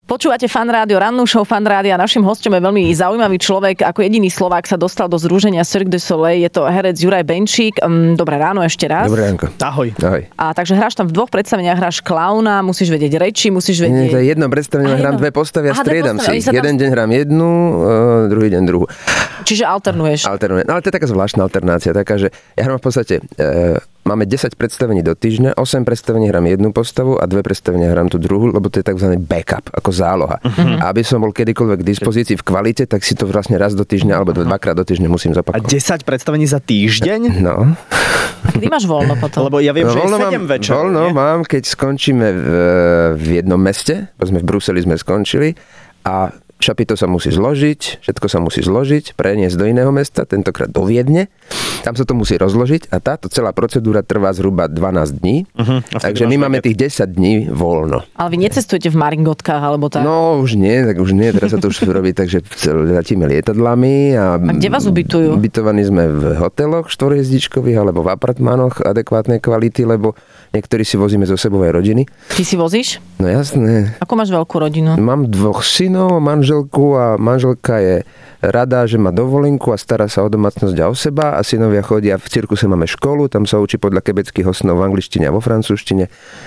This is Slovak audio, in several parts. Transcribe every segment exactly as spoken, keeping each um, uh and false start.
Počúvate Fan Rádio, rannú show Fan Rádia. Našim hosťom je veľmi zaujímavý človek. Ako jediný Slovák sa dostal do združenia Cirque du Soleil. Je to herec Juraj Benčík. Dobré ráno ešte raz. Dobré ránko. Ahoj. Ahoj. A takže hráš tam v dvoch predstaveniach, hráš klauna, musíš vedieť reči, musíš vedieť... Nie, to je jedno predstavenie, hrám dve postavy a striedam si. Tam... Jeden deň hrám jednu, uh, druhý deň druhú. Čiže alternuješ. Alternujem. No ale to je taká zvláštna alternácia, taká, že ja hrám v podstate... Uh, Máme desať predstavení do týždňa, osem predstavení hrám jednu postavu a dve predstavenia hrám tú druhú, lebo to je tzv. Backup, ako záloha. Uh-huh. A aby som bol kedykoľvek k dispozícii v kvalite, tak si to vlastne raz do týždňa alebo dvakrát do týždňa musím zopakovať. A desať predstavení za týždeň? No. A kedy máš voľno potom? Lebo ja viem, no, že je sedem mám, večer. Voľno nie? Mám, keď skončíme v, v jednom meste, sme v Bruseli sme skončili a šapito sa musí zložiť, všetko sa musí zložiť, preniesť do iného mesta, tentokrát do Viedne. Tam sa to musí rozložiť a táto celá procedúra trvá zhruba dvanásť dní. Uh-huh. Takže my máme tých desať dní voľno. Ale vy necestujete v maringotkách alebo tak? No už nie, tak už nie, teraz sa to už robí, takže letíme lietadlami. A, a kde vás ubytujú? Ubytovaní sme v hoteloch štvorhviezdičkových alebo v apartmánoch adekvátnej kvality, lebo niektorí si vozíme zo sebou aj rodiny. Ty si vozíš? No jasné. Ako máš veľkú rodinu? Mám dvoch synov, manželku a manželka je rada, že má dovolenku a stará sa o domácnosť a o seba a synovia chodia, v cirkuse máme školu, tam sa učí podľa kebeckých osnov v angličtine a vo francúzštine.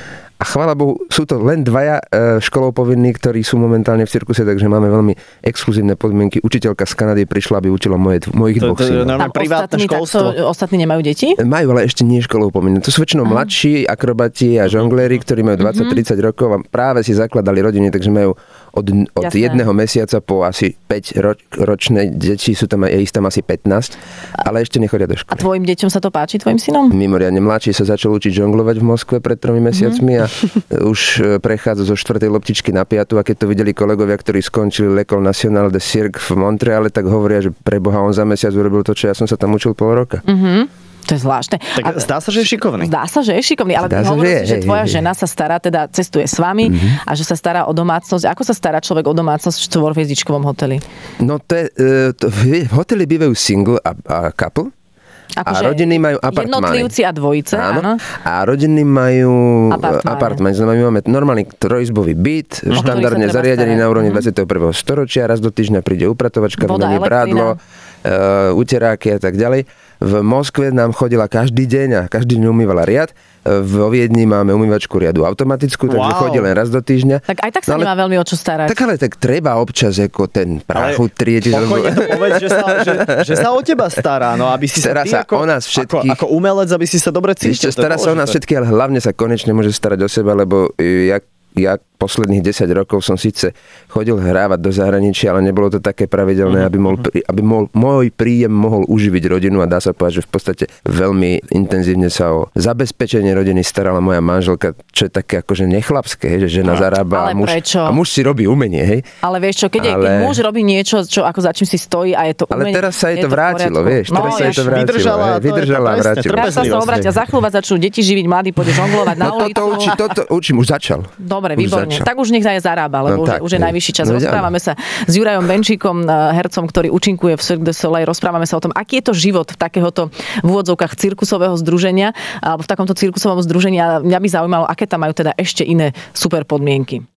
A chvála Bohu, sú to len dvaja školou povinní, ktorí sú momentálne v cirkuse, takže máme veľmi exkluzívne podmienky. Učiteľka z Kanady prišla, aby učila moje, mojich to, dvoch to, synov. To je privátne školstvo. Takto, ostatní nemajú deti? Majú, ale ešte nie školou povinné. To sú väčšinou uh-huh. mladší akrobati a žongléri, ktorí majú dvadsať tridsať uh-huh. rokov a práve si zakladali rodiny, takže majú od, od jedného mesiaca po asi päť roč, ročné deti, sú tam, je ich tam asi pätnásť, ale ešte nechodia do školy. A tvojim deťom sa to páči, tvojim synom? Mimoriadne mladší sa začal učiť žonglovať v Moskve pred tromi mesiacmi uh-huh. a už prechádza zo štvrtej loptičky na piatu a keď to videli kolegovia, ktorí skončili L'École Nationale de Cirque v Montreale, tak hovoria, že preboha, on za mesiac urobil to, čo ja som sa tam učil pol roka. Mhm. To je zvláštne. Tak a zdá sa, že je šikovný. Zdá sa, že je šikovný, ale ty hovoríš, že, že tvoja hej, žena sa stará, teda cestuje s vami mm-hmm. a že sa stará o domácnosť. Ako sa stará človek o domácnosť v štvorhviezdičkovom hoteli? No to je, to, v hoteli bývajú single a, a couple. Akože a rodiny majú apartmány. Jednotlivci a dvojice, áno. áno. A rodiny majú apartmány. Znamená, my máme normálny trojizbový byt, no, štandardne zariadený na úrovni mm-hmm. dvadsiateho prvého storočia. Raz do týždňa príde upratovačka, vymení prádlo, uh, uteráky a tak ďalej. V Moskve nám chodila každý deň a každý deň umývala riad. Vo Viedni máme umývačku riadu automatickú, takže wow. chodí len raz do týždňa. Tak aj tak sa no, nemá veľmi o čo starať. Tak ale tak treba občas ako ten prach utrieť. Pokojne to povedz, že sa, že, že sa o teba stará, no aby si stará sa, sa o nás všetkých. Ako, ako umelec, aby si sa dobre cítil. Stará sa o nás všetkých, ale hlavne sa konečne môže starať o seba, lebo ja ja posledných desať rokov som síce chodil hrávať do zahraničia, ale nebolo to také pravidelné, aby, mohol, aby mohol, môj príjem mohol uživiť rodinu a dá sa povedať, že v podstate veľmi intenzívne sa o zabezpečenie rodiny starala moja manželka, čo je také akože nechlapské, hej, že žena zarába a muž, a muž si robí umenie. Hej. Ale vieš čo, keď, ale... keď muž robí niečo, čo ako za čím si stojí a je to umenie. Ale teraz sa jej to vrátilo, vieš. No, teraz sa jej to vrátilo. Vydržala, hej, vydržala a vrátilo. Teraz sa obrátia, za chvíľu vás začnú deti živiť, mladí pôjde žonglovať na ulicu. Toto učí, toto učím, už začal. Dobre, výborne. Tak už nech aj zarába, lebo no, už, tak, už je najvyšší čas. No, rozprávame sa s Jurajom Benčíkom, hercom, ktorý účinkuje v Cirque du Soleil. Rozprávame sa o tom, aký je to život v takéhoto v úvodzovkách cirkusového združenia alebo v takomto cirkusovom združení. A mňa by zaujímalo, aké tam majú teda ešte iné super podmienky.